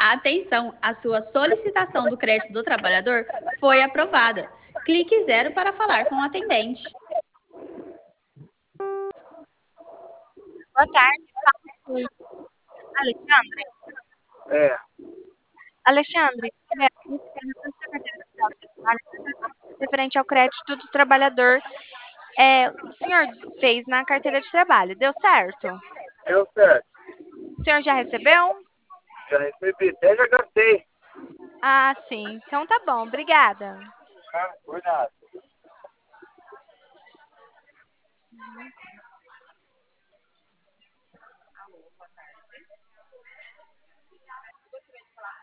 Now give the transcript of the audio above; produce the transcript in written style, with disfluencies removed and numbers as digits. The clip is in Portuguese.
Atenção, a sua solicitação do crédito do trabalhador foi aprovada. Clique 0 para falar com o atendente. Boa tarde, fala com Alexandre. É, Alexandre, referente ao crédito do trabalhador, o senhor fez na carteira de trabalho, deu certo? deu certo. O senhor já recebeu? Já recebi, até já gastei. Ah, sim. Então tá bom, obrigada. Tá? Por nada.